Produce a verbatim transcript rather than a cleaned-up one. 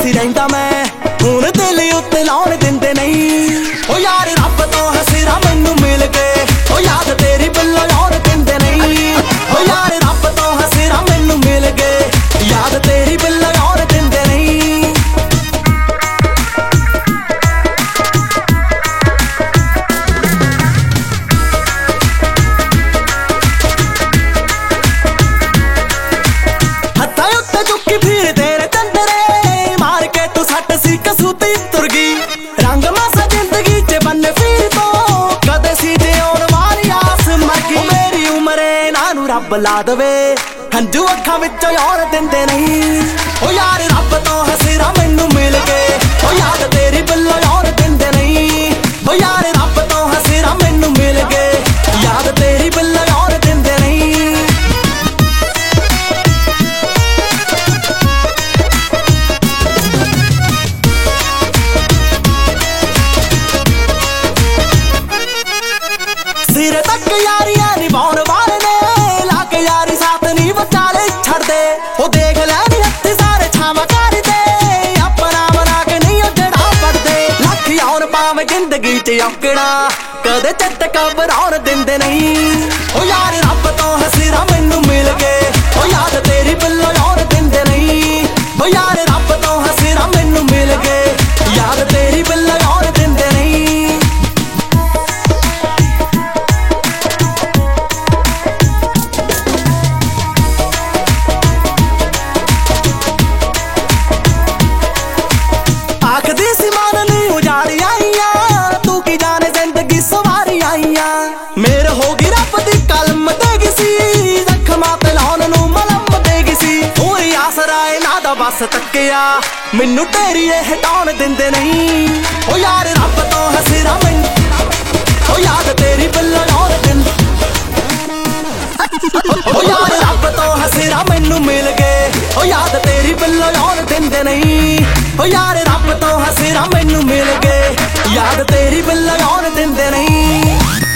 ਸੀ ਰਹਿੰਦਾ ਮੈਂ ਹੁਣ ਦਿਲ ਉੱਤੇ ਲਾਉਣ ਦਿੰਦੇ ਨਹੀਂ। ਓ ਯਾਰ ਰੱਬ ਤੋਂ ਹਸਿਰਾ ਮੈਨੂੰ ਮਿਲ ਗਏ ਓ ਯਾਦ ਤੇਰੀ ਬਿੱਲੋ ਲਾਉਣ ਦਿੰਦੇ ਨਹੀਂ। ਓ ਯਾਰ ਰੱਬ ਤੋਂ ਹਸਿਰਾ ਮੈਨੂੰ ਮਿਲ ਗਏ ਯਾਦ ਤੇਰੀ ਬਿੱਲੋ ਲਾਉਣ ਦਿੰਦੇ ਨਹੀਂ। ਹੱਥਾਂ ਉੱਤੇ ਚੁੱਕੀ ਫਿਰ ਤੇਰੇ ਚੰਦਰੇ ਮਾਰ ਕੇ ਤੂੰ ਸੱਟ ਸੀ ਕਸੂਤੀ ਤੁਰ ਗਈ। ਰੰਗ ਮਾਸਾ ਜ਼ਿੰਦਗੀ ਚ ਬੰਨ ਫਿਰ ਤੋਂ ਕਦੇ ਸੀ ਤੇ ਆਉਣ ਵਾਲੀ ਆਸ ਮਰ ਗਈ। ਮੇਰੀ ਉਮਰੇ ਨਾ ਨੂੰ ਰੱਬ ਲਾ ਦਵੇ ਹੰਝੂ ਅੱਖਾਂ ਵਿੱਚੋਂ ਆਉਣ ਦਿੰਦੇ ਨਹੀਂ। ਓ ਯਾਰ ਰੱਬ ਤੋਂ ਹਸਿਰਾ ਮੈਨੂੰ ਮਿਲ ਗਏ ਓ ਯਾਦ ਤੇਰੀ ਬਿੱਲੋ ਆਉਣ ਦਿੰਦੇ ਨਹੀਂ। ਓ ਯਾਰ ਰੱਬ ਤੋਂ ਹਸਿਰਾ ਮੈਨੂੰ ਮਿਲ ਗਏ ਯਾਦ ਤੇਰੀ ਬਿੱਲੋ ਆਉਣ ਦਿੰਦੇ ਨਹੀਂ। ਸਿਰੇ ਤੱਕ ਯਾਰੀਆਂ ਨਿਭਾਉਣ ਵਾਲੇ ਨੇ ਲਾ ਕੇ ਯਾਰੀ ਸਾਥ ਨਹੀਂ ਵਿਚਾਲੇ ਛੱਡਦੇ। ਉਹ ਦੇਖ ਲੈ ਨੀ ਹੱਥ ਸਾਰੇ ਛਾਵਾਂ ਕਰਦੇ ਆਪਣਾ ਬਣਾ ਕੇ ਨਹੀਂ ਉਹ ਜਿਹੜਾ ਪੜਦੇ। ਲੱਖ ਆਉਣ ਪਾਵੇਂ ਜ਼ਿੰਦਗੀ ਚ ਔਕੜਾ ਕਦੇ ਚਿੱਤ ਘਬਰਾਉਣ ਦਿੰਦੇ ਨਹੀਂ। ਓ ਯਾਰ ਰੱਬ ਤੋਂ ਹਸਿਰਾ ਮੈਨੂੰ ਮਿਲ ਗਏ ਓ ਯਾਦ ਤੇਰੀ ਬਿੱਲੋ ਆਉਣ ਦਿੰਦੇ ਨਹੀਂ। ਓ ਯਾਰ ਰੱਬ ਤੋਂ ਹਸਿਰਾ ਮੈਨੂੰ ਮਿਲ ਗਏ ਯਾਦ ਤੇਰੀ ਬਿੱਲੋ ਆਉਣ ਦਿੰਦੇ ਨਹੀਂ। ਆਖਦੀ ਸੀ ਮਨ ਨੀ ਉਜਾੜੀ ਆਈਆਂ ਤੂੰ ਕੀ ਜਾਣੇ ਜ਼ਿੰਦਗੀ ਸਵਾਰੀ ਆਈਆਂ। ਮੇਰ ਹੋ ਗਈ ਰੱਬ ਦੀ ਕਲਮ ਦੇਗੀ ਸੀ ਜ਼ਖਮਾਂ ਤੇ ਲਾਉਣ ਨੂੰ ਮਲਮ ਦੇਗੀ ਸੀ। ਪੂਰੀ ਆਸਰਾ ਇਹਨਾਂ ਦਾ ਬਸ ਤੱਕਿਆ ਮੈਨੂੰ ਤੇਰੀ ਇਹ ਹਟਾਉਣ ਦਿੰਦੇ ਨਹੀਂ। ਓ ਯਾਰ ਰੱਬ ਤੋਂ ਹਸਿਰਾ ਮੈਨੂੰ ਓ ਯਾਦ ਤੇਰੀ ਬਿੱਲੋ ਆਉਣ ਦਿੰਦੇ। ਓ ਯਾਰ ਰੱਬ ਤੋਂ ਹਸਿਰਾ ਮੈਨੂੰ ਮਿਲ ਗਏ ਓ ਯਾਦ ਤੇਰੀ ਬਿੱਲੋ ਆਉਣ ਦਿੰਦੇ ਨਹੀਂ। ਓ ਯਾਰ ਰੱਬ ਤੋਂ ਹਸਿਰਾ ਮੈਨੂੰ ਮਿਲ ਗਏ ਯਾਦ ਤੇਰੀ ਬਿੱਲੋ ਆਉਣ ਦਿੰਦੇ ਨਹੀਂ।